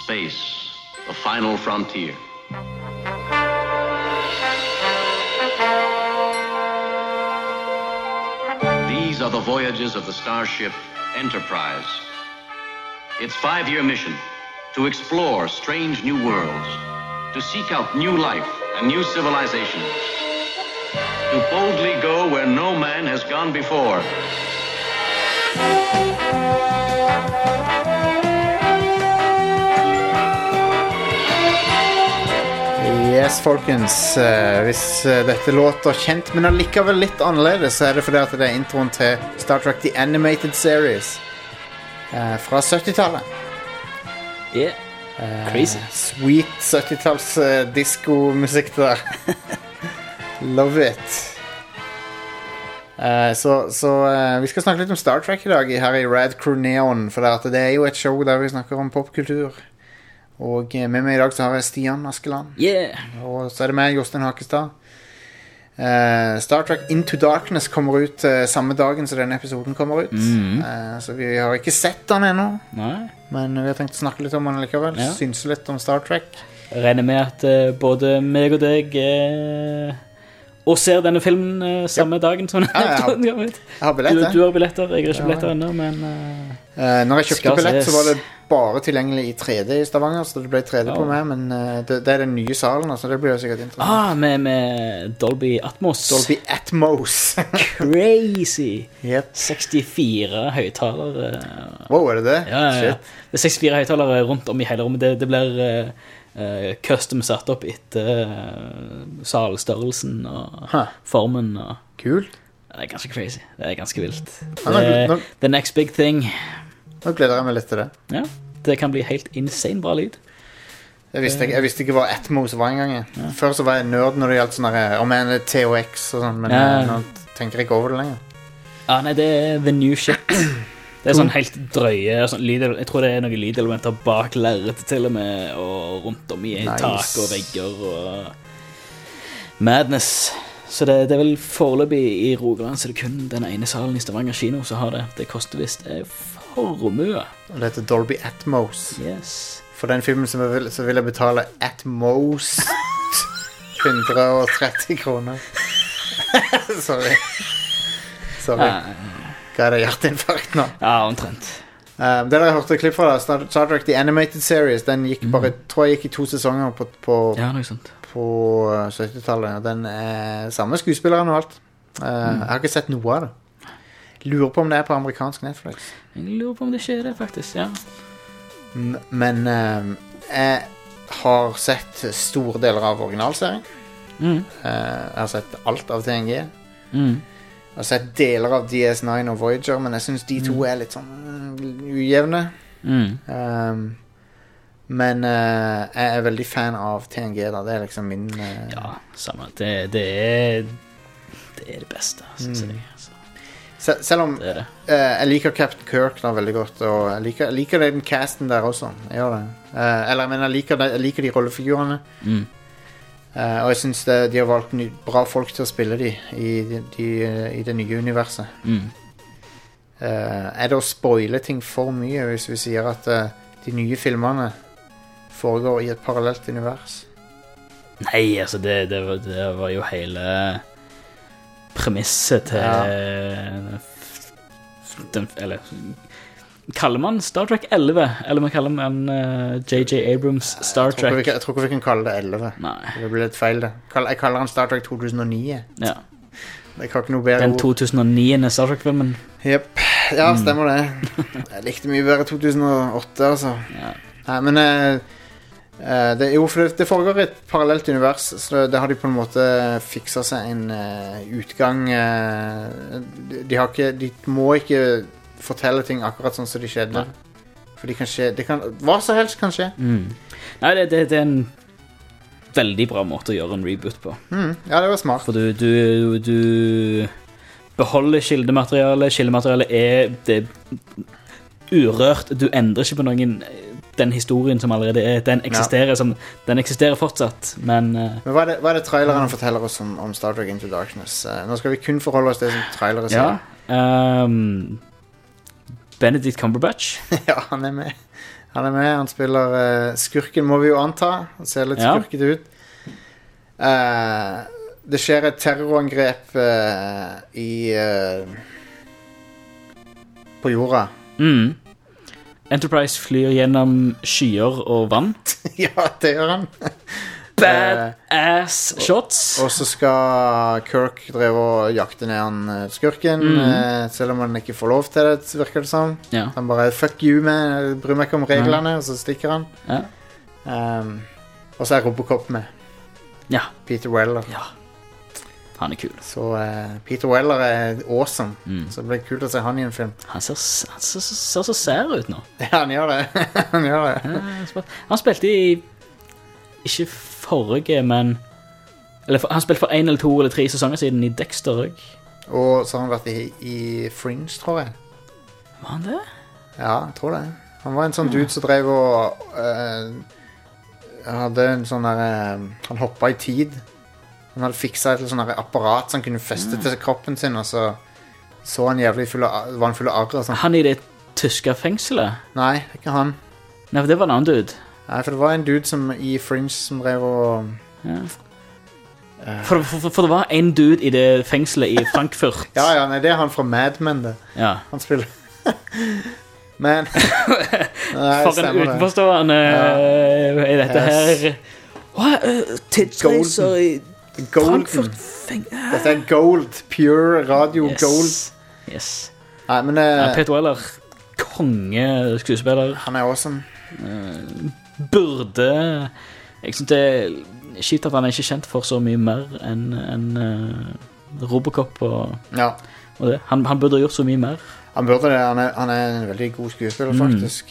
Space, the final frontier. These are the voyages of the starship Enterprise. Its 5-year mission, to explore strange new worlds, to seek out new life and new civilizations, to boldly go where no man has gone before. Yes, folkens. Hvis dette låter kjent, men allikevel litt annerledes, så er det fordi at det er introen til Star Trek The Animated Series fra 70-tallet. Yeah. Crazy. Sweet 70-talls disco-musikk der. Love it. Så vi skal snakke litt om Star Trek i dag her i Rad Crew Neon, for det er jo et show der vi snakker om popkultur. Og med meg i dag så har jeg Stian Askeland. Yeah. Og så er det meg, Jostein Hakestad. Star Trek Into Darkness kommer ut samme dagen som denne episoden kommer ut. Så vi har ikke sett den ennå. Nei. Men vi har tenkt å snakke litt om den likevel. Ja. Synse litt om Star Trek. Jeg regner med at både meg og deg og ser denne filmen samme dagen som den jeg har billetter. Du har billetter, jeg har ikke billetter ennå, men når jeg kjøpte billett så var det bare tilgjengelig i 3D i Stavanger, så det ble 3D på meg, men det er den nye salen, så det blir jo sikkert interessant. Med Dolby Atmos. Dolby Atmos. Crazy. Yep. 64 høyttalere. Wow, er det det? Ja. Shit. Det er 64 høyttalere rundt om i hele rommet. Det blir custom satt opp etter salstørrelsen og formen. Og Kult. det er ganske crazy. Det er ganske vilt. The next big thing. Nå gleder jeg meg litt til det. Ja, det kan bli helt insane bra lyd. Jeg visste ikke hva Atmos var engang. Ja. Før så var jeg nerd når det gjaldt sånne om en THX og sånn, men nå tenker jeg ikke over det lenger. Ja, nei, det er the new shit. Det er sånn helt drøye sånn lyd, jeg tror det er noen lydelementer bak lerret til og med, og rundt om i tak og vegger og madness. Så det er vel foreløpig i Rogaland, så det er kun den ene salen i Stavanger kino som har det. Det koster visst formue. Og det heter Dolby Atmos. Yes. For den filmen så vil jeg betale Atmos 130 kroner. Sorry. Hva er det, hjerteinfarkt nå? Ja, omtrent. Det der jeg hørte klipp fra da, Star Trek The Animated Series, den gikk bare, tror jeg gikk i 2 sesonger ja, noe sånt. På 70-tallet. Den er samme skuespilleren og alt. Jeg har ikke sett noe av det. Lurer på om det er på amerikansk Netflix. Jeg lurer på om det ikke er det, faktisk, ja. Men jeg har sett store deler av originalserien. Jeg har sett alt av TNG. Jeg har sett deler av DS9 og Voyager, men jeg synes de to er litt sånn ujevne. Men jeg er veldig fan av TNG da. Det er liksom min Ja, samme. Det er det beste, synes jeg. Selv om jeg liker Captain Kirk da veldig godt, og jeg liker den casten der også. Jeg gjør det. Eller jeg liker de rollefigurene. Og jeg synes de har valgt bra folk til å spille i det nye universet. Er det å spoile ting for mye hvis vi sier at de nye filmene foregår i et parallelt univers? Nei, altså det var jo hele premisset til eller kaller man Star Trek 11 eller man kaller man J.J. Abrams Star Trek. Jeg tror ikke vi kan kalle det 11. Nei. Det blir litt feil det. Jeg kaller han Star Trek 2009. Ja. Jeg har ikke noe bedre den 2009 Star Trek-filmen. Jep, ja, stemmer det. Jeg likte mye bedre 2008 altså. Nei, men det foregår i et parallelt univers, så det har de på en måte fikset seg en utgang. De må ikke fortelle ting akkurat sånn som de skjedde. For hva som helst kan skje. Nei, det er en veldig bra måte å gjøre en reboot på. Ja, det var smart. For du beholder Kildematerialet er det urørt. Du endrer ikke på noen den historien som allerede er. Den eksisterer fortsatt, men hva er det traileren forteller oss om Star Trek Into Darkness? Nå skal vi kun forholde oss til det som trailere sier. Benedict Cumberbatch. Ja, han er med. Han er med, han spiller skurken, må vi jo anta. Han ser litt skurket ut. Det skjer et terrorangrep på jorda. Enterprise flyr gjennom skyer og vann. Ja, det gjør han. Badass shots. Og så skal Kirk drive og jakte ned han skurken, selv om han ikke får lov til det, virker det som. Ja. Han bare, fuck you, man, bryr meg ikke om reglene, og så stikker han. Ja. Og så er Robocop med. Ja. Peter Weller. Ja. Han er kul. Så Peter Weller er awesome. Så det blir kult å se han i en film. Han ser så sær ut nå. Ja, han gjør det. Han gjør det. Han spilte i ikke forrige, men han spilte for 1 eller 2 eller 3 sesonger siden i Dexter også. Og så har han vært i Fringe, tror jeg. Var han det? Ja, jeg tror det. Han var en sånn dude som drev og hadde en sånn der han hoppet i tid. Han hadde fikset et sånn der apparat som han kunne feste til kroppen sin, og så han jævlig var han full av arr og sånn. Han i det tyske fengselet? Nei, ikke han. Nei, for det var en annen dude. Nei, for det var en dude i Fringe som drev og... Ja. For det var en dude i det fengselet i Frankfurt. Ja, nei, det er han fra Mad Men, det. Ja. Han spiller... Men... Nei, for en utenforstående i dette her... Hva? Tidsreiser i Frankfurt fengsel? Dette er gold. Pure radio gold. Yes. Nei, men... Peter Weller, konge skuespiller. Han er awesome. Burde jeg synes det er kjipt at han er ikke kjent for så mye mer enn Robocop og det. Han burde gjort så mye mer. Han burde det. Han er en veldig god skuespiller faktisk.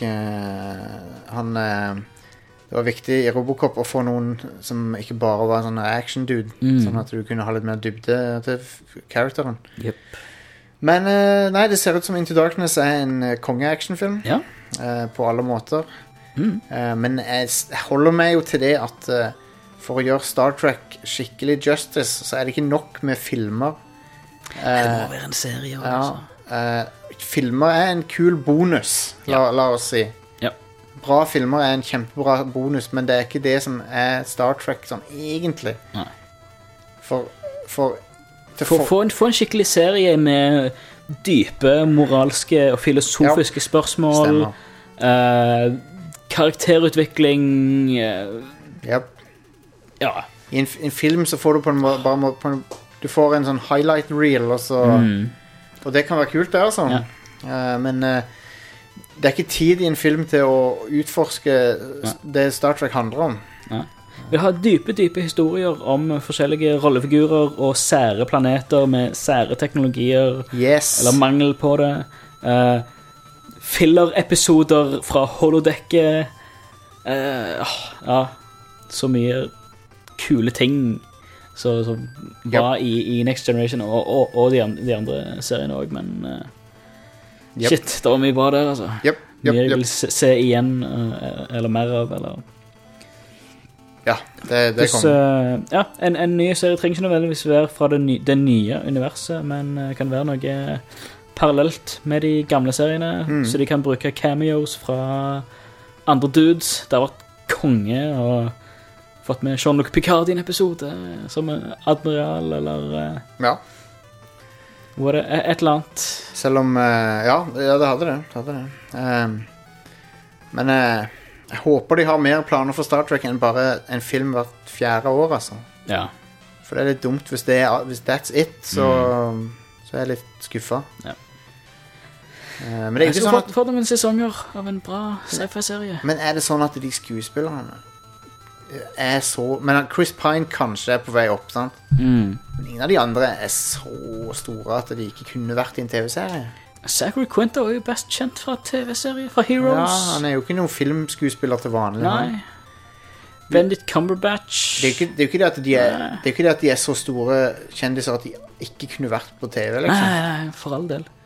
Det var viktig i Robocop å få noen som ikke bare var en sånn action dude, sånn at du kunne ha litt mer dybde til karakteren. Yep. Men nei, det ser ut som Into Darkness er en konge-actionfilm på alle måter. Men jeg holder meg jo til det at for å gjøre Star Trek skikkelig justice, så er det ikke nok med filmer. Det må være en serie også. Filmer er en kul bonus, la oss si. Bra filmer er en kjempebra bonus, men det er ikke det som er Star Trek sånn egentlig. Nei. Få en skikkelig serie med dype moralske og filosofiske spørsmål. Karakterutvikling. Ja. I en film så får du du får en sånn highlight reel, og det kan være kult det, altså. Men det er ikke tid i en film til å utforske det Star Trek handler om. Vi har dype historier om forskjellige rollefigurer og sære planeter med sære teknologier, eller mangel på det. Filler-episoder fra holodecket. Så mye kule ting som var i Next Generation og de andre seriene også, men shit, det var mye bra der, altså. Mye jeg vil se igjen, eller mer av, eller... Ja, det kommer. En ny serie trenger ikke nødvendigvis være fra det nye universet, men kan være noe parallelt med de gamle seriene, så de kan bruke cameos fra andre dudes. Det har vært konge, og fått med Jean-Luc Picard i en episode, som admiral, eller... Var det et eller annet? Selv om, det hadde det. Men jeg håper de har mer planer for Star Trek enn bare en film hvert 4. år, altså. Ja. For det er litt dumt hvis that's it, så er jeg litt skuffet. Ja. Men det er ikke sånn at... Fått noen sesonger av en bra sci-fi-serie. Men er det sånn at de skuespillerne er så... Men Chris Pine kanskje er på vei opp, sant? Men ingen av de andre er så store at de ikke kunne vært i en TV-serie. Zachary Quinto er jo best kjent fra TV-serie, fra Heroes. Ja, han er jo ikke noen filmskuespiller til vanlig. Nei. Benedict Cumberbatch. Det er jo ikke det at de er så store kjendiser at de ikke kunne vært på TV, liksom. Nei, for all del.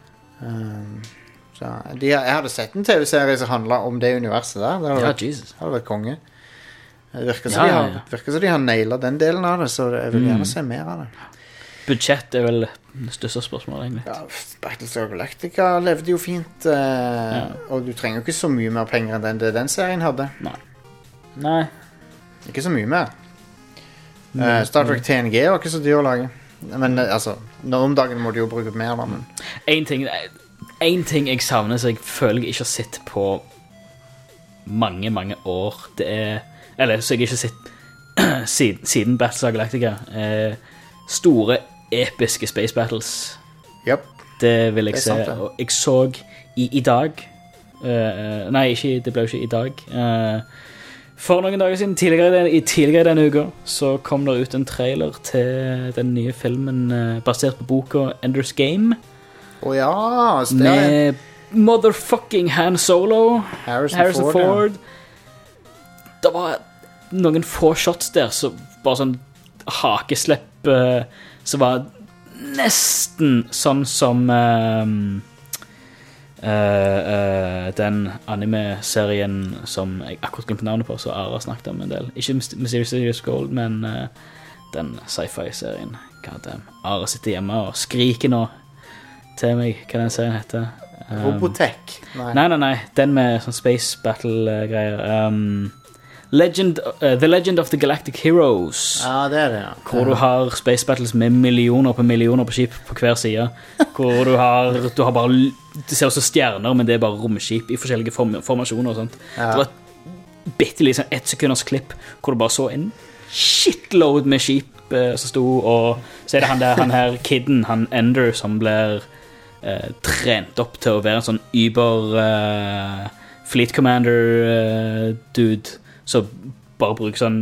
Jeg hadde sett en TV-serie som handlet om det universet der. Det hadde vært konge. Det virker som de har nailet den delen av det, så jeg vil gjerne se mer av det. budsjett er vel det største spørsmålet, egentlig. Ja, Battlestar Galactica levde jo fint, og du trenger jo ikke så mye mer penger enn den serien hadde. Nei. Ikke så mye mer. Star Trek TNG var ikke så dyr å lage. Men altså, om dagen må du jo bruke mer da, men... En ting jeg savner, så jeg føler jeg ikke har sett på mange, mange år. Det er... Eller, så jeg ikke har sett siden Battlestar Galactica. Store, episke space battles. Yep. Det vil jeg Det er se. sant, det. Og jeg så i dag... nei, det ble jo ikke i dag. For noen dager siden, tidligere denne uka, så kom det ut en trailer til den nye filmen basert på boka Ender's Game. Ja, Med motherfucking Han Solo, Harrison Ford. Det var noen få shots der, så bare sånn hakeslepp, så var nesten sånn som den anime-serien som jeg akkurat glemte navnet på, så Ara snakket om en del. Ikke Mysterious Gold, men den sci-fi-serien. Goddamn. Ara sitter hjemme og skriker nå til meg hva den serien heter. Robotech. Nei. Den med sånn space battle-greier. The Legend of the Galactic Heroes. Ja, det er det, ja. Hvor du har space battles med millioner på skip på hver side. Hvor du har bare... Det ser ut som stjerner, men det er bare romskip i forskjellige formasjoner og sånt. Ja. Det var et bittelig sånn 1 sekunders klipp hvor du bare så en shitload med skip som sto, og så er det han her kidden, han Ender, som blir trent opp til å være en sånn Fleet Commander dude, så bare bruker sånn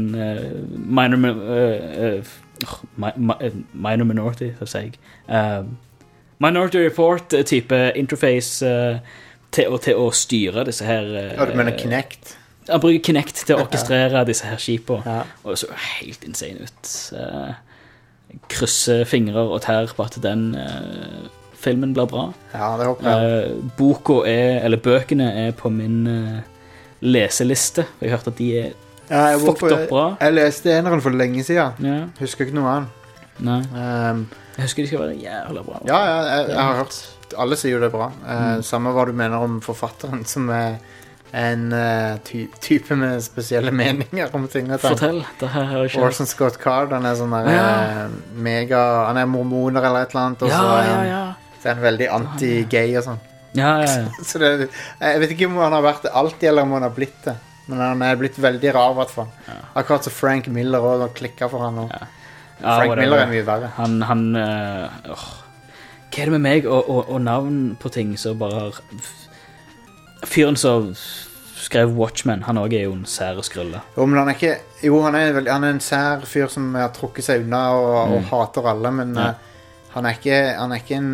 minor minority, så sier jeg. Minority Report-type interface til å styre disse her... du mener Kinect? Han bruker Kinect til å orkestrere disse her skipene, Ja. og det så helt insane ut. Krysser fingre og tær på at den filmen blir bra. Ja, det håper jeg. Bøkene er på min leseliste. Jeg har hørt at de er fucked up bra. Jeg leste eneren for lenge siden. Ja. Husker ikke noe annet. Nei. Jeg husker de skal være jævla bra. Ja, jeg har hørt. Alle sier jo det er bra. Samme hva du mener om forfatteren, som er en type med spesielle meninger om ting. Fortell, det her har jeg ikke... Orson Scott Card, han er sånn der mega... Han er mormoner eller et eller annet, og så er han veldig anti-gay og sånn. Ja. Så det, jeg vet ikke om han har vært det alltid, eller om han har blitt det. Men han er blitt veldig rar, i hvert fall. Akkurat så Frank Miller også, han klikket for han også. Frank Miller er mye verre. Hva er det med meg og navn på ting som bare har... Fyren som skrev Watchmen, han også er jo en sær skrulle. Jo, men han er ikke... Jo, han er en sær fyr som har trukket seg unna og hater alle, men han er ikke en...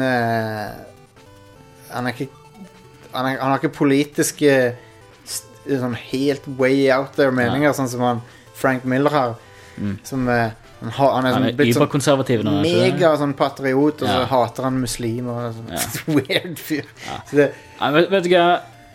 Han har ikke politiske sånn helt way out there meninger, sånn som han Frank Miller har. Som... Han er sånn, blitt sånn mega sånn patriot, og så hater han muslim og sånn weird fyr. Så det, vet du hva,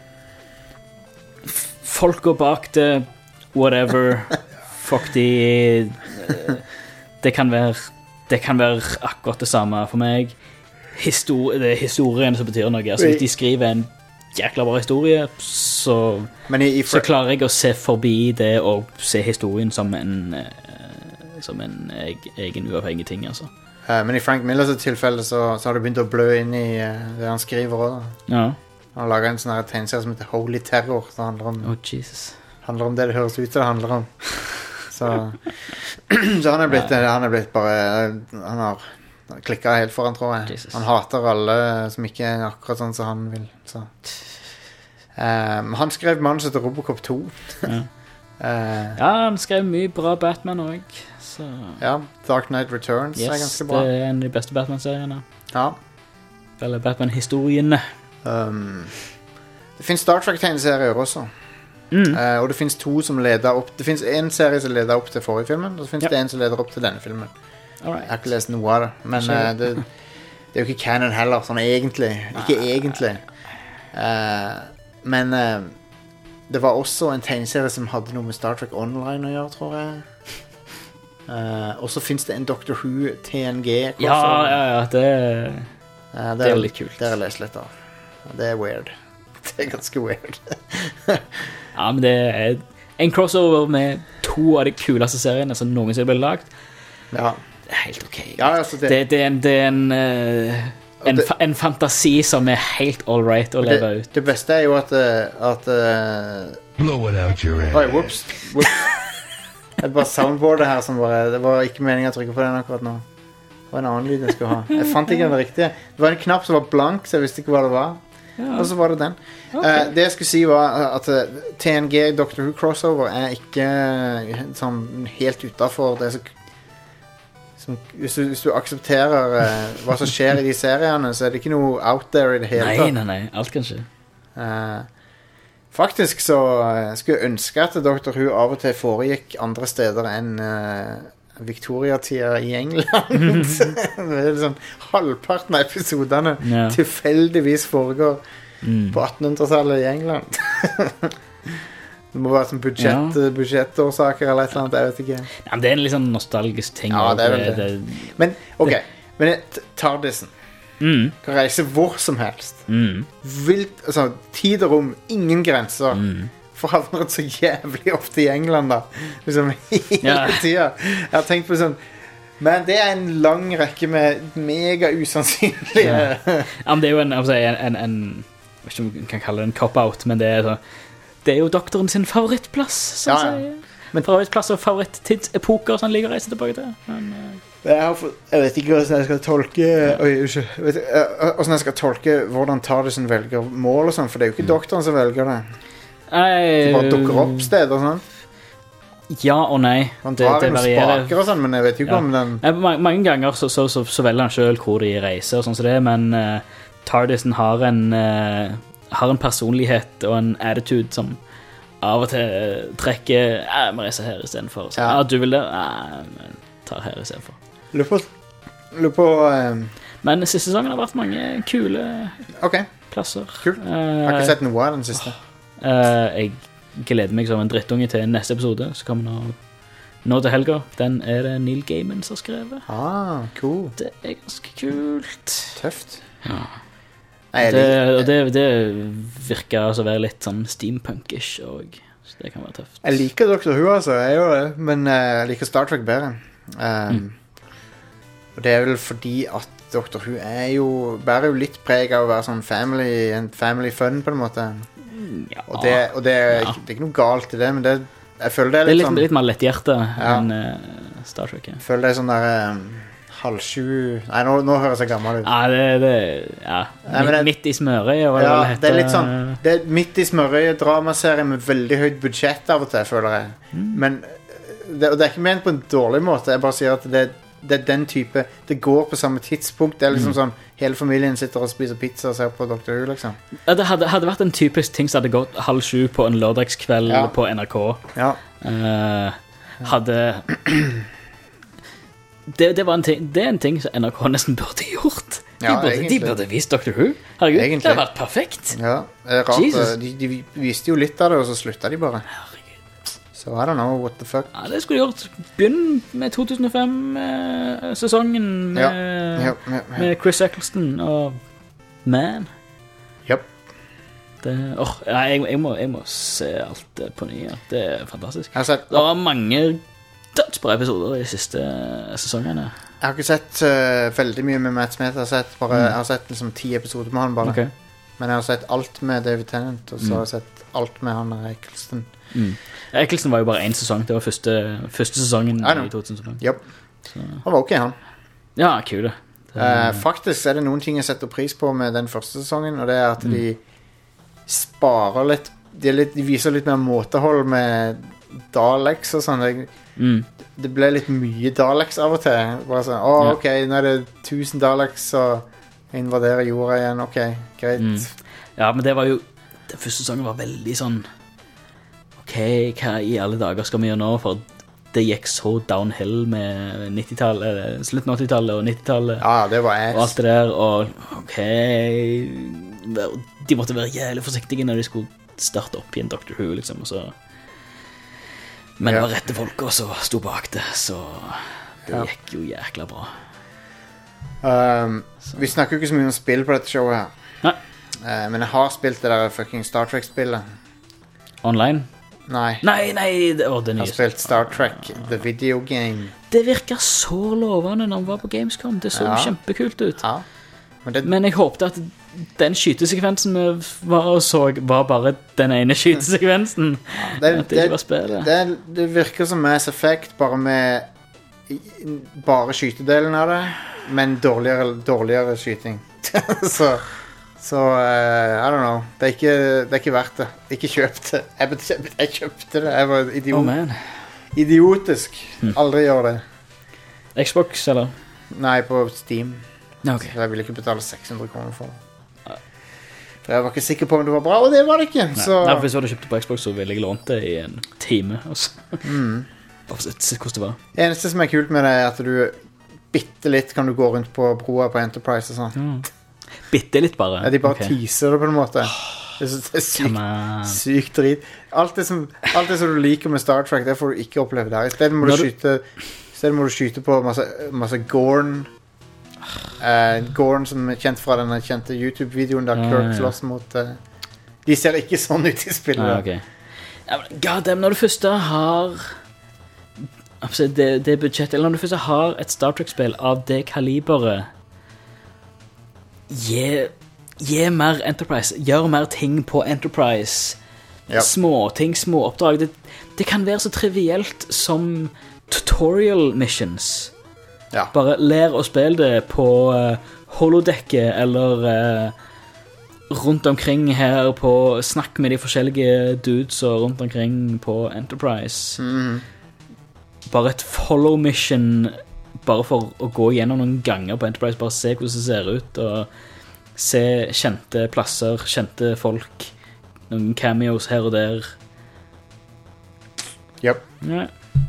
folk går bak det, whatever, fuck de, det kan være akkurat det samme for meg. Det er historien som betyr noe. Altså, hvis de skriver en jækla bra historie, så klarer jeg å se forbi det og se historien som en egen uavhengig ting, altså. Men i Frank Millers tilfelle så har det begynt å blø inn i det han skriver også. Ja. Han har laget en sånn her tegneserie som heter Holy Terror, som handler om det høres ut det handler om. Så han er blitt bare, han har klikket helt foran, tror jeg. Jesus. Han hater alle som ikke er akkurat sånn som han vil. Så. Han skrev manuset til Robocop 2. Han skrev mye bra Batman også. Så. Ja, Dark Knight Returns er ganske bra. Det er en av de beste Batman-seriene. Ja. Eller Batman-historiene. Det finnes Star Trek-tegneserier også. Og det finnes to som leder opp. Det finnes en serie som leder opp til forrige filmen, og så finnes det en som leder opp til denne filmen. Alright. Jeg har ikke lest noe av det. Men det er jo ikke canon heller, sånn egentlig. Ikke egentlig. Men det var også en tegneserie som hadde noe med Star Trek Online å gjøre, tror jeg. Og så finnes det en Doctor Who TNG. Ja, det er litt kult. Det har jeg lest litt av. Det er weird. Det er ganske weird. Ja, men det er en crossover med 2 av de kuleste seriene som noensinne ble lagt. Ja. Det er helt ok. Ja, altså det er en fantasi som er helt all right å leve ut. Det beste er jo at Blow it out your ass. Oi, whoops. Det er bare soundboardet her som bare... Det var ikke meningen å trykke på den akkurat nå. Det var en annen lyd jeg skulle ha. Jeg fant ikke den riktige. Det var en knapp som var blank, så jeg visste ikke hva det var. Ja. Og så var det den. Okay. Det jeg skulle si var at TNG Doctor Who crossover er ikke sånn helt utenfor det som hvis du aksepterer hva som skjer i de seriene, så er det ikke noe out there i det hele tatt. Nei, alt kan skje. Faktisk så skulle jeg ønske at Doctor Who av og til foregikk andre steder enn Victoria-tida i England. Det er sånn halvparten av episodene tilfeldigvis foregår på 1800-tallet i England. Det må være sånn budsjettårsaker eller et eller annet, jeg vet ikke. Ja, men det er en litt sånn nostalgisk ting. Ja, det er vel det. Men, ok, men TARDISen kan reise hvor som helst. Vilt, altså, tid og rom, ingen grenser. For han har vært så jævlig ofte i England da. Liksom hele tida. Jeg har tenkt på sånn, men det er en lang rekke med mega usannsynlige... Ja, men det er jo en jeg vet ikke om man kan kalle det en cop-out, men det er jo doktoren sin favorittplass, som sier. Men favorittplass og favorittidsepoker som han ligger og reiser tilbake til. Men, jeg vet ikke hvordan jeg skal tolke hvordan jeg skal tolke hvordan TARDISen velger mål og sånn, for det er jo ikke doktoren som velger det. Det bare dukker opp sted og sånn. Ja og nei. Han drar det spaker og sånn, men jeg vet jo ikke om den... Mange ganger så velger han selv hvor de reiser og sånn som det, men TARDISen har en personlighet og en attitude som av og til trekker jeg må reise her i stedet for. Så, du vil det? Jeg tar her i stedet for. Lurer på men siste sesongen har vært mange kule plasser. Kult. Jeg har ikke sett noe av den siste. Jeg gleder meg som en drittunge til neste episode, så kommer nå til helga. Den er det Neil Gaiman som har skrevet. Cool. Det er ganske kult. Tøft. Ja. Det virker altså å være litt sånn steampunkish og så det kan være tøft. Jeg liker Doctor Who altså, jeg gjør det, men jeg liker Star Trek bedre. Og det er vel fordi at Doctor Who bærer jo litt preg av å være sånn family fun på en måte. Og det er ikke noe galt i det, men jeg føler det er litt sånn... Det er litt mer letthjerte enn Star Trek. Jeg føler det er sånn der... halv-7... Nei, nå høres jeg gammel ut. Midt i smørøyet. Det er litt sånn... Det er midt i smørøyet dramaserie med veldig høyt budsjett av og til, føler jeg. Men det er ikke ment på en dårlig måte. Jeg bare sier at det er den type... Det går på samme tidspunkt. Det er liksom sånn... Hele familien sitter og spiser pizza og ser på Doctor Who, liksom. Det hadde vært en typisk ting som hadde gått 6:30 på en lørdagskveld på NRK. Det er en ting som NRK nesten burde gjort. De burde vist Doctor Who. Herregud, egentlig. Det har vært perfekt. Ja, det er rart. De viste jo litt av det, og så sluttet de bare. Så I don't know, what the fuck. Ja, det skulle de gjort. Begynn med 2005-sesongen med Chris Eccleston og Man. Yep. Jeg må se alt på nye. Det er fantastisk. Det var mange dødsbra episoder i de siste sesongene. Jeg har ikke sett veldig mye med Matt Smith. Jeg har sett liksom 10 episoder med han bare. Men jeg har sett alt med David Tennant, og så har jeg sett alt med han Eccleston. Eccleston var jo bare 1 sesong. Det var første sesongen i 2005. Yep. Han var ok, han. Ja, kul. Faktisk er det noen ting jeg setter pris på med den første sesongen, og det er at de sparer litt, de viser litt mer måtehold med Daleks og sånn. Det ble litt mye Daleks av og til. Bare sånn, ok, nå er det 1000 Daleks og invaderer jorda igjen. Ok, greit. Ja, men det var jo... Den første sesongen var veldig sånn... Ok, hva i alle dager skal vi gjøre nå? For det gikk så downhill med 90-tallet, slutten av 80-tallet og 90-tallet. Ja, det var ass. Og alt det der, og ok... De måtte være jævlig forsiktige når de skulle starte opp igjen Doctor Who, liksom, og så... Men det var rette folk også stod bak det, så det gikk jo jækla bra. Vi snakker jo ikke så mye om spill på dette showet her. Nei. Men jeg har spilt det der fucking Star Trek-spillet. Online? Nei. Det Jeg har spilt Star Trek, The Video Game. Det virket så lovende når han var på Gamescom. Det så kjempekult ut. Ja. Men jeg håpte at den skytesekvensen vi så var bare den ene skytesekvensen. At det ikke var spillet. Det virker som Mass Effect, bare med bare skytedelen av det, men dårligere skyting. Så I don't know. Det er ikke verdt det. Ikke kjøp det. Jeg kjøpte det. Jeg var idiotisk. Aldri gjør det. Xbox, eller? Nei, på Steam. Okay. Så jeg ville ikke betale 600 kroner for det. For jeg var ikke sikker på om det var bra, og det var det ikke. Så... Nei, hvis du hadde kjøpt det på Xbox, så ville jeg lånt det i en time. Bare for å se hvordan det var. Det eneste som er kult med det, er at du bitte litt kan du gå rundt på broa på Enterprise og sånn. Bitte litt bare? Ja, de bare teaser det på en måte. Det er sykt drit. Alt det som du liker med Star Trek, det får du ikke oppleve der. I stedet må du skyte på masse Gorn. Gorn som er kjent fra den kjente YouTube-videoen der Kirk slåss mot de ser ikke sånn ut i spillet. God damn, når du først har det budsjettet, eller når du først har et Star Trek-spill av det kaliberet, gi mer Enterprise, gjør mer ting på Enterprise. Små ting, små oppdrag. Det kan være så trivielt som tutorial missions. Bare lær å spille det på holodecket eller rundt omkring her på snakk med de forskjellige dudes og rundt omkring på Enterprise. Bare et follow mission, bare for å gå gjennom noen ganger på Enterprise, bare se hvordan det ser ut og se kjente plasser, kjente folk, noen cameos her og der. Nei.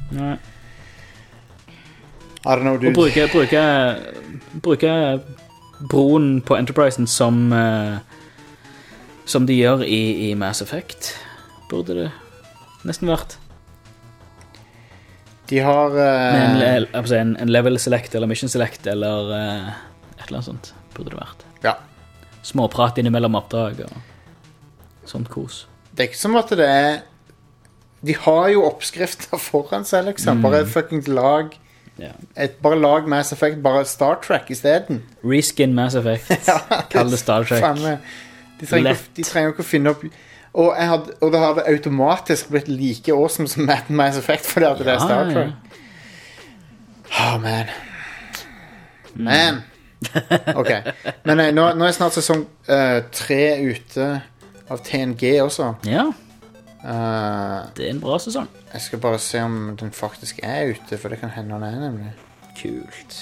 I don't know, dude. Og bruke broen på Enterprisen som de gjør i Mass Effect, burde det nesten vært. De har en level select eller mission select eller et eller annet sånt burde det vært. Småprat innimellom oppdrag og sånt kos. Det er ikke som at det er de har jo oppskrifter foran seg liksom. Bare fucking lag bare lag Mass Effect, bare Star Trek i stedet. Reskin Mass Effect. Kall det Star Trek. De trenger jo ikke å finne opp. Og det hadde automatisk blitt like awesome som Mass Effect, fordi at det er Star Trek. Man. Ok. Men nå er snart sesong 3 ute av TNG også. Ja. Det er en bra sesong. Jeg skal bare se om den faktisk er ute, for det kan hende den er nemlig. Kult.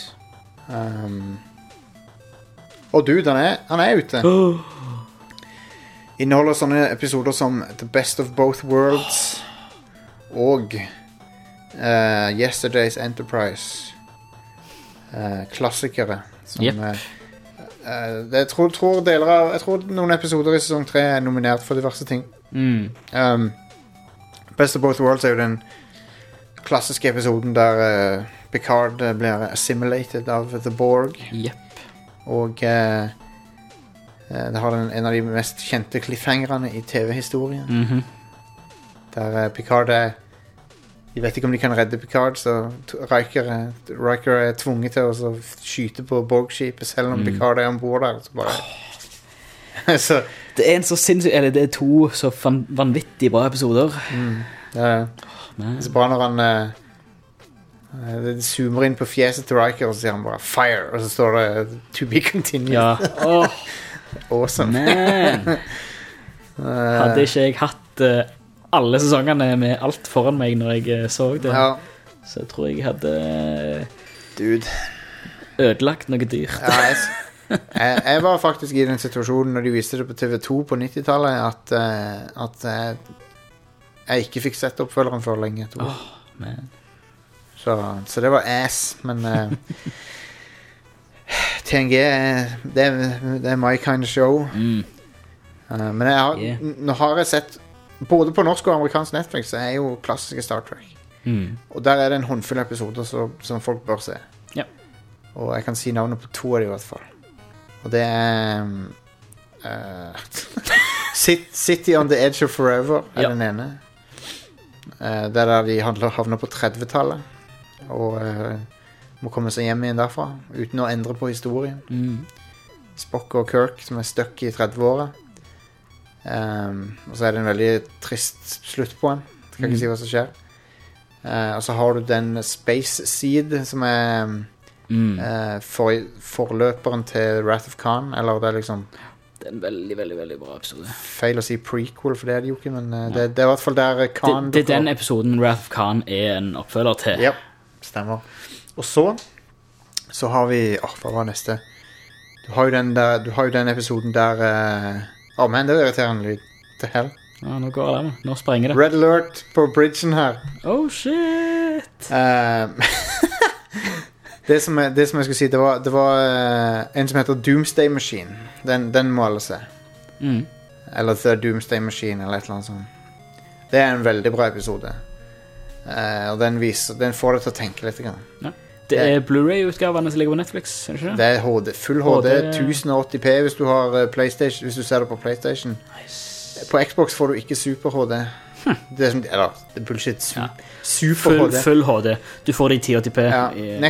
Og dude, han er ute. Inneholder sånne episoder som The Best of Both Worlds og Yesterday's Enterprise. Klassikere som, jeg tror noen episoder i sesong 3 er nominert for diverse ting. Best of Both Worlds er jo den klassiske episoden der Picard blir assimilated av The Borg. Og det har en av de mest kjente cliffhangerne i TV-historien. Der Picard de vet ikke om de kan redde Picard, så Riker er tvunget til å skyte på Borg-skipet selv om Picard er ombord der. Så bare så, det er en så sinnssykt, eller det er 2 så vanvittig bra episoder. Så bare når han det zoomer inn på fjeset til Riker, og så sier han bare fire, og så står det to be continued. Awesome. Man. Hadde ikke jeg hatt alle sesongene med alt foran meg når jeg så det, så jeg tror jeg hadde ødelagt noe dyrt. Jeg var faktisk i den situasjonen når de viste det på TV2 på 90-tallet at jeg ikke fikk sett oppfølgeren for lenge så det var ass, men TNG det er my kind of show. Men nå har jeg sett både på norsk og amerikansk Netflix, så er jo klassiske Star Trek. Og der er det en håndfull episoder som folk bør se. Ja. Og jeg kan si navnet på 2 av de i hvert fall. Og det er City on the Edge of Forever er den ene. Det er der de havner på 30-tallet og må komme seg hjem igjen derfra uten å endre på historien. Spock og Kirk som er stuck i 30-året. Og så er det en veldig trist slutt på den. Jeg kan ikke si hva som skjer. Og så har du den Space Seed som er forløperen til Wrath of Khan. Eller det er liksom det er en veldig, veldig, veldig bra episode. Feil å si prequel, for det er det jo ikke, men det er i hvert fall der Khan... Det er den episoden Wrath of Khan er en oppfølger til. Ja, stemmer. Og så har vi... hva var neste? Du har jo den episoden der... men det er irriterende lyd. Til hell. Ja, nå går det. Nå sprenger det. Red Alert på bridgen her. Oh, shit! Det som jeg skulle si, det var en som heter Doomsday Machine. Den må alle se. Eller The Doomsday Machine, eller et eller annet sånt. Det er en veldig bra episode. Og den får deg til å tenke litt grann. Ja. Det er Blu-ray-utgavene som ligger på Netflix, er det ikke det? Det er full HD, 1080p hvis du har PlayStation, hvis du ser det på PlayStation. Nice. På Xbox får du ikke Super HD. Det er det er bullshit. Super HD. Full HD. Du får det i 1080p. Ja.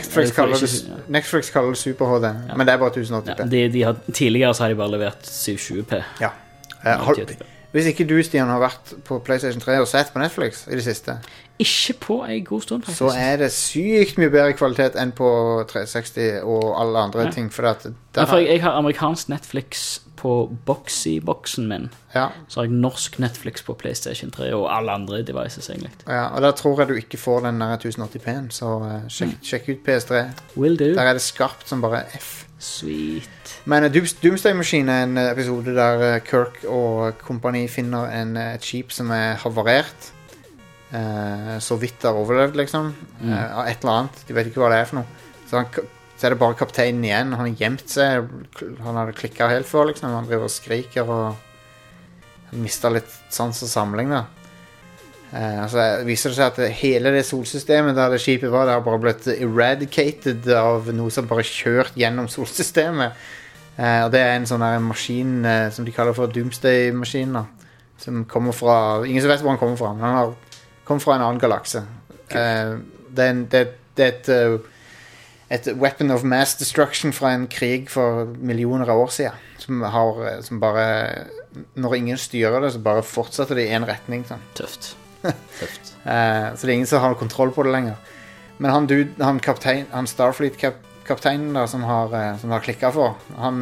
Netflix kaller det Super HD, men det er bare 1080p. Tidligere så har de bare levert 720p. Ja. Hvis ikke du, Stian, har vært på PlayStation 3 og sett på Netflix i det siste, ikke på en god stund faktisk, så er det sykt mye bedre kvalitet enn på 360 og alle andre ting. Jeg har amerikansk Netflix på Boxy-boksen min. Så har jeg norsk Netflix på PlayStation 3 og alle andre devices egentlig. Ja, og der tror jeg du ikke får den der 1080p-en, så sjekk ut PS3. Will do. Der er det skarpt som bare F. Sweet. Men Doomsday Machine er en episode der Kirk og kompani finner et skip som er havarert. Så vidt har overlevd liksom av et eller annet, de vet ikke hva det er for noe, så er det bare kapteinen igjen. Han har gjemt seg, han hadde klikket helt før liksom. Han driver og skriker og han mistet litt sans og samling da. Så viser det seg at hele det solsystemet der det skipet var, det har bare blitt eradicated av noe som bare kjørt gjennom solsystemet. Og det er en sånn der maskin som de kaller for Doomsday-maskin da, som kommer fra, ingen som vet hvor han kommer fra, men han har kommet fra en annen galakse. Det er et weapon of mass destruction fra en krig for millioner av år siden, som bare, når ingen styrer det, så bare fortsetter det i en retning sånn. Tøft. Så det er ingen som har kontroll på det lenger. Men han Starfleet-kapteinen da, som har klikket for,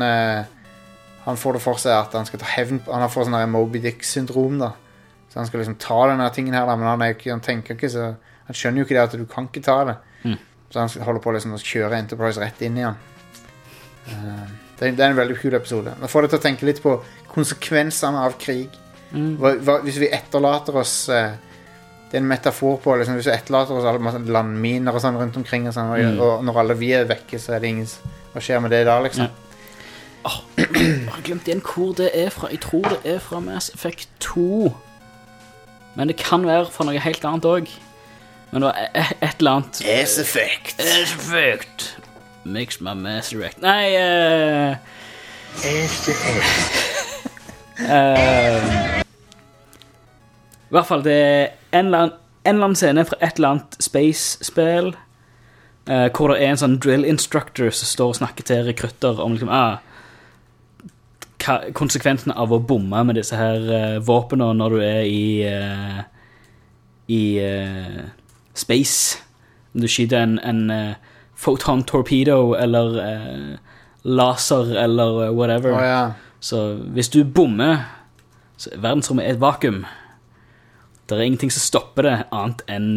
han får det for seg at han skal ta hevn. Han har fått sånn der Moby Dick-syndrom da, så han skal liksom ta denne tingen her da, men han tenker ikke, så han skjønner jo ikke det at du kan ikke ta det. Så han holder på liksom å kjøre Enterprise rett inn i han. Det er en veldig kul episode. Man får det til å tenke litt på konsekvensene av krig. Hvis vi etterlater oss, det er en metafor på liksom, hvis vi etterlater oss alle masse landminer og sånn rundt omkring og, sånn, og når alle vi er vekke, så er det ingen, hva skjer med det da liksom? Jeg har glemt igjen hvor det er fra. Jeg tror det er fra Mass Effect 2, men det kan være fra noe helt annet også. Men det var et eller annet S-Effect Makes my Mass Effect. Nei I hvert fall det er en eller annen scene fra et eller annet space-spill hvor det er en sånn drill instructor som står og snakker til rekrutter om liksom, konsekvensene av å bomme med disse her våpene når du er i space. Du skyter en photon torpedo eller laser eller whatever. Så hvis du bommer, så verdensrommet er et vakuum. Det er ingenting som stopper det annet enn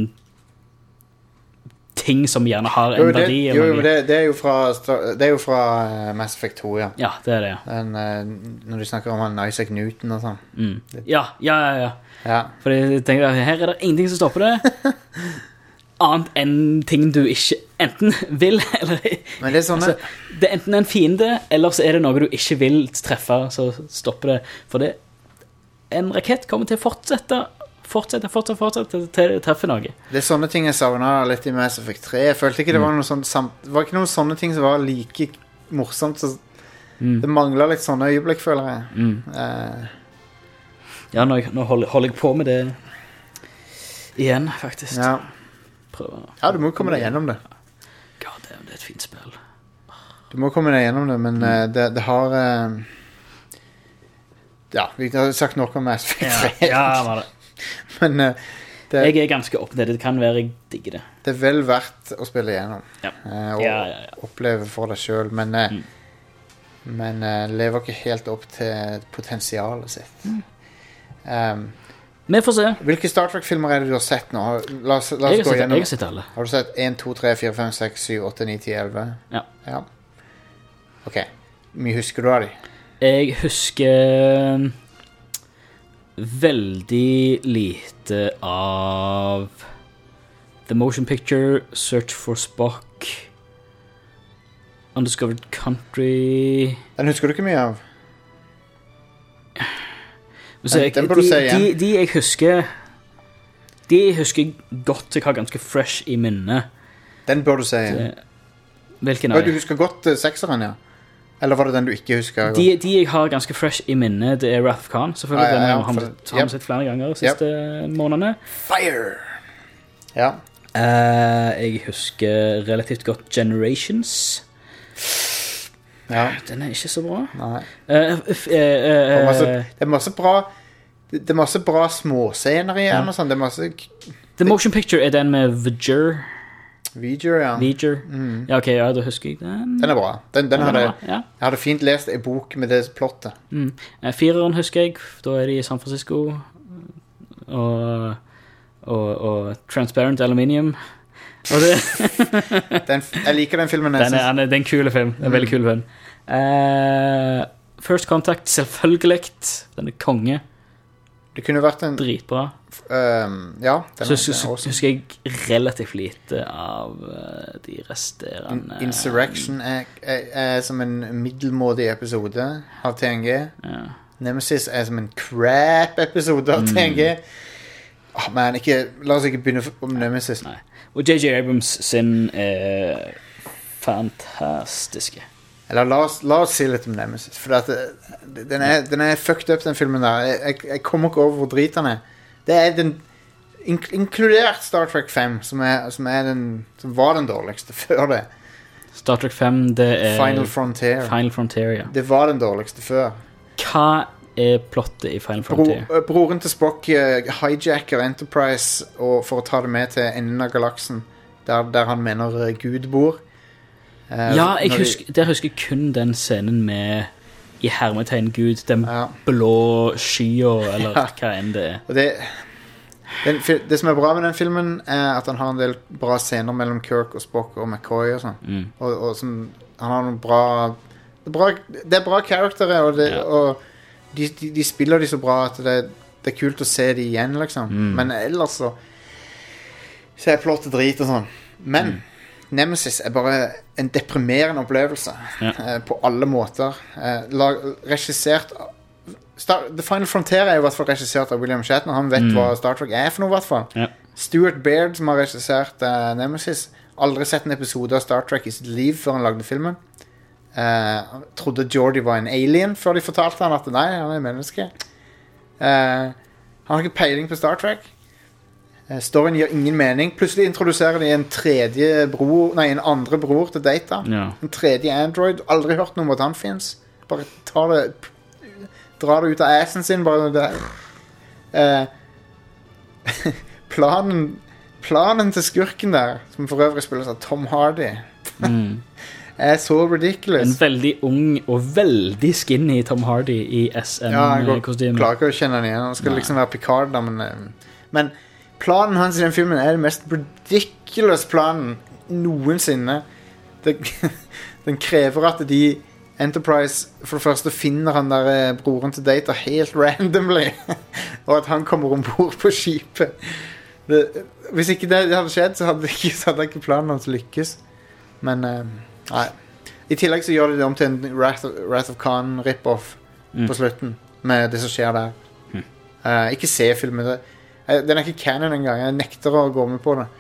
ting som gjerne har en verdi. Det er jo fra Mass Effect 2, ja. Ja, det er det, ja. Når du snakker om han Isaac Newton og sånn. Ja. For jeg tenker, her er det ingenting som stopper det. Annet enn ting du ikke enten vil, eller... Men det er sånn... det er enten en fiende, eller så er det noe du ikke vil treffe, så stopper det. For en rakett kommer til å fortsette Fortsett til det treffer noe. Det er sånne ting jeg savnet litt i Mass Effect 3. Jeg følte ikke det var noe sånn det var ikke noen sånne ting som var like morsomt. Så det manglet litt sånne øyeblikk, føler jeg. Ja, nå holder jeg på med det igjen, faktisk. Ja. Prøver. Ja, du må komme deg gjennom det. God damn, det er et fint spill. Du må komme deg gjennom det, men det har ja, vi har sagt noe om Mass Effect 3. Ja, var det. Men jeg er ganske oppnedd. Det kan være jeg digger det. Det er vel verdt å spille igjennom. Og oppleve for deg selv, men lever ikke helt opp til potensialet sitt. Vi får se. Hvilke Star Trek-filmer er det du har sett nå? La oss gå gjennom. Jeg har sett alle. Har du sett 1, 2, 3, 4, 5, 6, 7, 8, 9, 10, 11? Ja. Ok. Mye husker du av de? Jeg husker veldig lite av The Motion Picture, Search for Spock, Undiscovered Country. Den husker du ikke mye av? Den bør du se igjen. De jeg husker godt. Jeg har ganske fresh i minnet. Den bør du se igjen. Hvilken av? Du husker godt sekseren, ja. Eller var det den du ikke husker? De jeg har ganske fresh i minnet, det er Wrath of Khan. Selvfølgelig, den har vi sett flere ganger de siste månedene. Fire! Ja. Jeg husker relativt godt Generations. Ja. Den er ikke så bra. Nei. Det er masse bra småscener igjen og sånn. Det er masse... The Motion Picture er den med V'ger, ja. Ja, ok, ja, da husker jeg den. Den er bra. Den jeg hadde fint lest en bok med det plottet. Fireren husker jeg. Da er de i San Francisco. Og Transparent Aluminium. Og det jeg liker den filmen. Det er en kul film. Det er en veldig kul film. First Contact, selvfølgelig. Den er konge. Det kunne vært en... Dritbra. Ja. Så husker jeg relativt lite av de resterende... Insurrection er som en middelmådig episode av TNG. Ja. Nemesis er som en crap-episode av TNG. Men la oss ikke begynne om Nemesis. Nei. Og J.J. Abrams sin fantastiske. Eller la oss si litt om Nemesis. For den er fucked up, den filmen der. Jeg kommer ikke over hvor drit den er. Det er den inkludert Star Trek 5, som var den dårligste før det. Star Trek 5, det er Final Frontier, ja. Det var den dårligste før. Hva er plottet i Final Frontier? Broren til Spock hijacker Enterprise for å ta det med til enden av galaksen, der han mener Gud bor. Ja, jeg husker kun den scenen med i hermetegn Gud, den blå skya, eller hva enn det er. Og det som er bra med den filmen er at han har en del bra scener mellom Kirk og Spock og McCoy og sånn. Og han har noen det er bra karakterer, og de spiller de så bra at det er kult å se de igjen, liksom. Men ellers så er plottet drit og sånn. Men Nemesis er bare en deprimerende opplevelse på alle måter. Regissert The Final Frontier er jo i hvert fall regissert av William Shatner. Han vet hva Star Trek er for noe, i hvert fall. Ja. Stuart Baird, som har regissert Nemesis, aldri sett en episode av Star Trek i sitt liv før han lagde filmen. Han trodde Geordi var en alien før de fortalte han at nei, han er en menneske. Han har ikke peiling på Star Trek. Storyen gir ingen mening. Plutselig introduserer de en andre bror til Data. En tredje android. Aldri hørt noe om at han finnes. Bare drar det ut av assen sin. Bare planen til skurken der, som for øvrig spilles av Tom Hardy, er så ridiculous. En veldig ung og veldig skinny Tom Hardy i SM-kostyme. Jeg klarer ikke å kjenne han igjen. Han skal liksom være Picard da, men planen hans i den filmen er den mest ridiculous planen noensinne. Den krever at Enterprise for det første finner han der broren til Data helt randomly, og at han kommer ombord på skipet. Hvis ikke det hadde skjedd, så hadde ikke planen hans lykkes. Men nei. I tillegg så gjør de det om til en Wrath of Khan rip-off på slutten, med det som skjer der. Ikke se filmen. Den er ikke canon engang. Jeg nekter å gå med på det.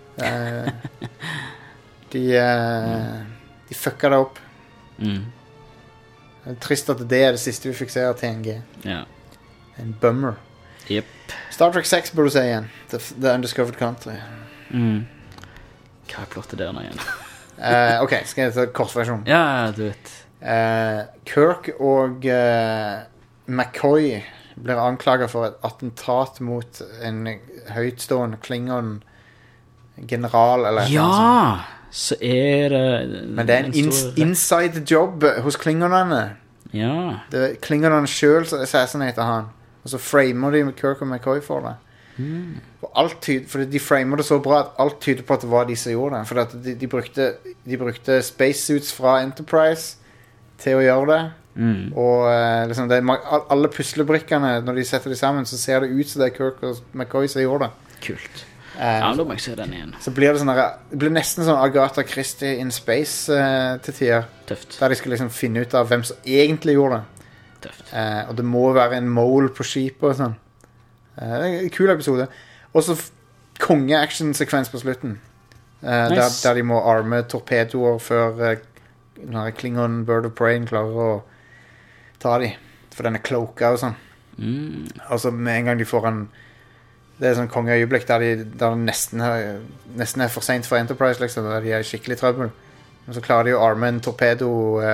De fucka det opp. Det er trist at det er det siste vi fikk se av TNG. Ja. En bummer. Yep. Star Trek 6 burde du se igjen. The Undiscovered Country. Hva er plottet der nå igjen? Ok, skal jeg ta kortversjon? Ja, du vet. Kirk og McCoy blir anklaget for et attentat mot en høytstående Klingon general eller Ja, så er det men det er en inside job hos Klingonene. Ja. Det er Klingonene selv som assassinater han, og så framer de Kirk og McCoy for det. For de framer det så bra at alt tyder på at det var de som gjorde det. For at de brukte spacesuits fra Enterprise til å gjøre det. Og liksom alle puslebrikkene, når de setter de sammen, så ser det ut som det er Kirk og McCoy som gjorde det. Kult. Ja, da må jeg se den igjen. Så blir det sånn der, det blir nesten sånn Agatha Christie in space til tider. Tøft. Der de skal liksom finne ut av hvem som egentlig gjorde det. Tøft. Og det må være en mole på skipet og sånn. Det er en kul episode. Og så konge-action-sekvens på slutten. Nice. Der de må arme torpedoer før Klingon Bird of Prey klarer å ta de. For den er cloaka og sånn. Og så med en gang de får en det er sånn kongeøyeblikk der det nesten er for sent for Enterprise liksom, der de er skikkelig trøbbel. Men så klarer de å arme en torpedo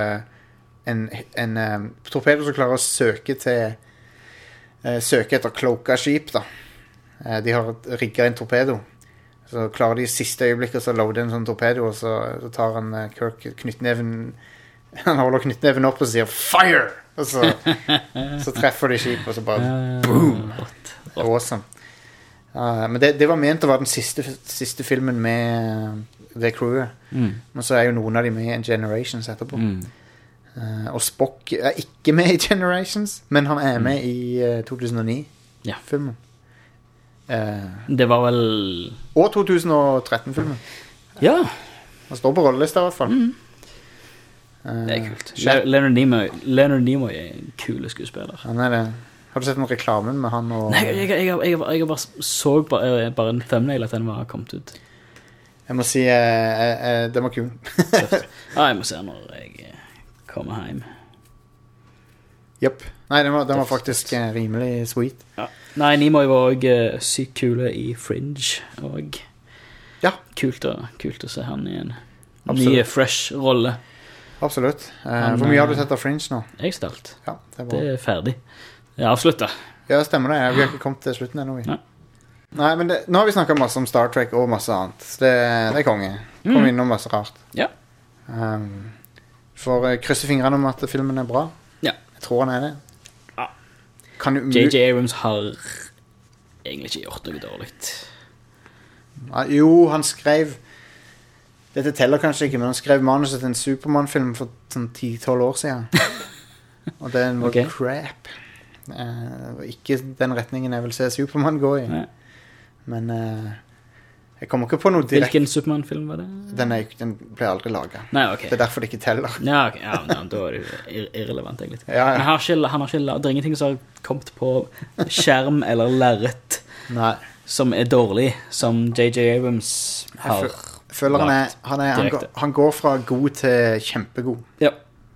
en torpedo som klarer å søke etter cloaka skip da. De har rigget en torpedo. Så klarer de i siste øyeblikket å loade en sånn torpedo, og så tar han Kirk knyttneven han holder knyttneven opp og sier FIRE! Og så treffer de skip, og så bare boom! Awesome. Men det var ment å være den siste filmen med det crewet. Men så er jo noen av de med i Generations etterpå. Og Spock er ikke med i Generations, men han er med i 2009-filmen. Det var vel og 2013-filmen. Ja. Han står på rollelista i hvert fall. Det er kult. Leonard Nimoy er en kul skuespiller. Han er det. Har du sett noen reklamen med han og Nei, jeg bare så bare en thumbnail at den var kommet ut. Jeg må si den var kul. Ja, jeg må se når jeg kommer hjem. Jep. Nei, den var faktisk rimelig sweet. Ja. Nei, Nimoy var også sykt kule i Fringe og ja. Kult å se han i en ny, fresh rolle. Absolutt. Hvor mye har du sett av Fringe nå? Jeg er stolt. Ja, det er ferdig. Det er avsluttet. Ja, stemmer det. Vi har ikke kommet til slutten ennå. Nei, men nå har vi snakket masse om Star Trek og masse annet. Det er konge. Kom innom masse rart. Ja. For krysse fingrene om at filmen er bra. Ja. Jeg tror han er det. Ja. J.J. Abrams har egentlig ikke gjort noe dårlig. Jo, han skrev dette teller kanskje ikke, men han skrev manuset til en Superman-film for sånn 10-12 år siden. Og den var crap. Ikke den retningen jeg vil se Superman gå i. Nei. Men jeg kommer ikke på noe direkte. Hvilken Superman-film var det? Den ble aldri laget. Nei, ok. Det er derfor det ikke teller. Ja, ok. Ja, da er det irrelevant egentlig. Ja. Men han har ikke det er ingenting som har kommet på skjerm eller lerret som er dårlig, som J.J. Abrams har. Jeg føler han går fra god til kjempegod. Ja.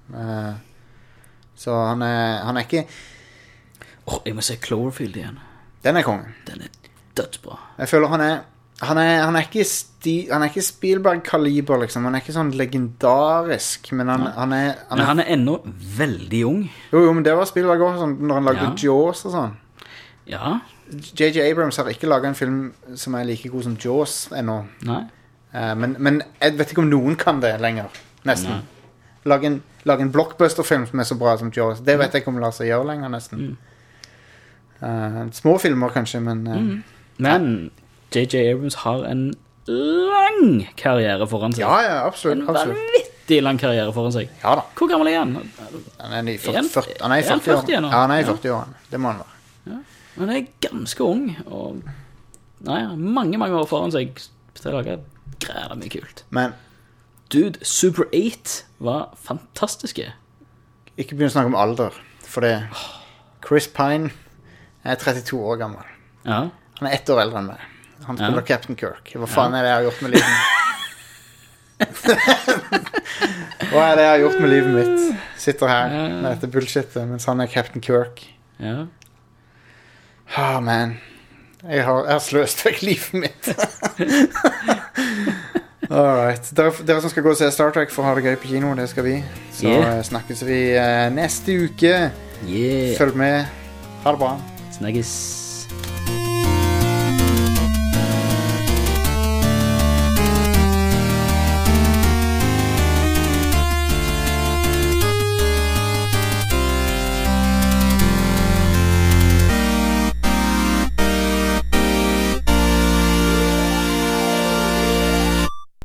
Så han er ikke jeg må se Cloverfield igjen. Den er kongen. Den er dødsbra. Jeg føler han er ikke Spielberg-kaliber liksom. Han er ikke sånn legendarisk, men han er ennå veldig ung. Jo, men det var Spielberg også, sånn, når han lagde Jaws og sånn. Ja. J.J. Abrams har ikke laget en film som er like god som Jaws ennå. Nei. Men jeg vet ikke om noen kan det lenger. Nesten. Lage en blockbuster-film som er så bra som Jaws. Det vet jeg ikke om det lar seg gjøre lenger, nesten. Små filmer kanskje, men men J.J. Abrams har en lang karriere foran seg. Ja, absolutt. En vanvittig lang karriere foran seg. Ja da. Hvor gammel er han? Han er i 40 år. Ja, han er i 40 år. Det må han være. Ja. Han er ganske ung, og mange år foran seg. Så det lager greier mye kult. Men dude, Super 8 var fantastiske. Ikke begynne å snakke om alder, for det Chris Pine er 32 år gammel. Ja. Han er 1 år eldre enn meg. Han spiller Captain Kirk. Hva faen er det jeg har gjort med livet mitt? Hva er det jeg har gjort med livet mitt? Sitter her med dette bullshitet mens han er Captain Kirk. Ja. Man. Jeg har sløst vekk livet mitt. Alright. Dere som skal gå og se Star Trek for å ha det gøy på kino, det skal vi. Så snakkes vi neste uke. Følg med. Ha det bra. Snakkes.